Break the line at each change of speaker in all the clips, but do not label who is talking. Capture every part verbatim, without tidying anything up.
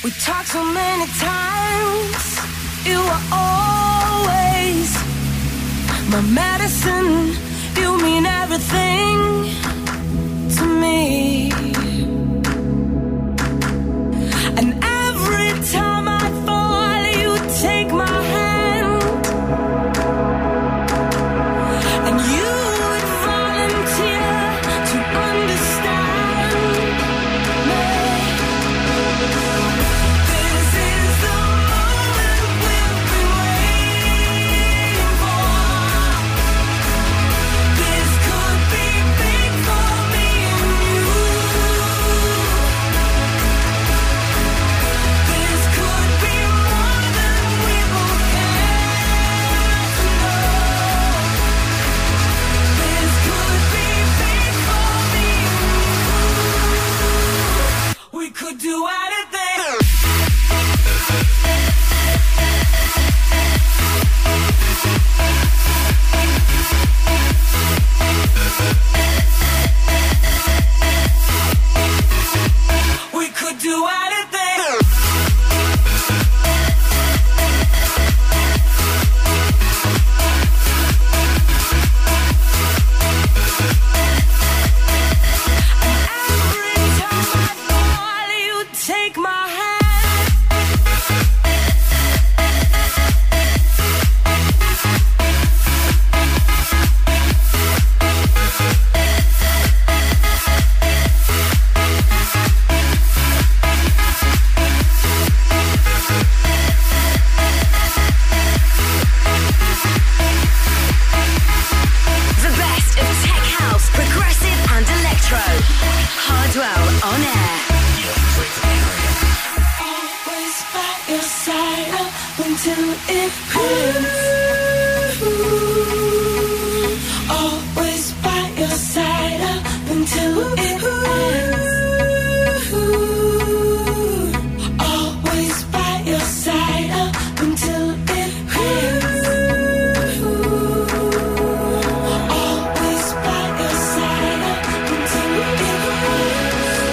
We talked so many times. You were always my medicine. You mean everything to me. And every time I fall, you take my hand. And you would volunteer to understand me. This is the moment we've been waiting for. This could be big for me and you. This could be more than we both care to know. This could be big for me and you. We could do anything. We could do anything. Every time I fall, you take my hand.
The best of tech house, progressive and electro. Hardwell on air.
Always by your side up until it ends. Always by your side up until it ends. Always by your side up until it ends. Always by your side up until it ends.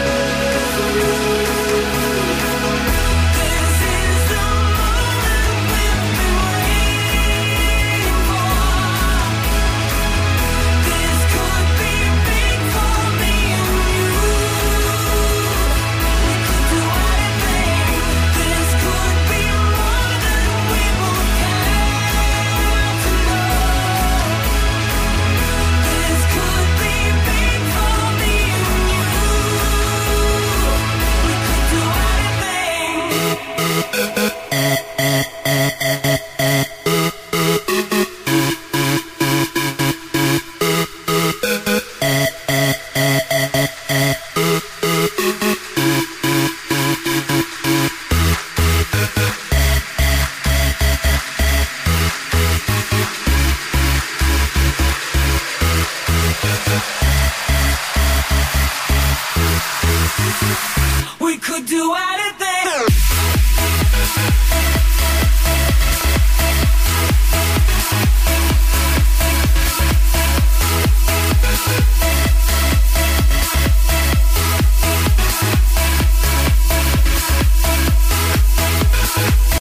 This is the moment we've been waiting for. This could be big for me and you. We could do anything. This could be more than we both care to know. This could be big for me and you. We could do anything. We could do anything.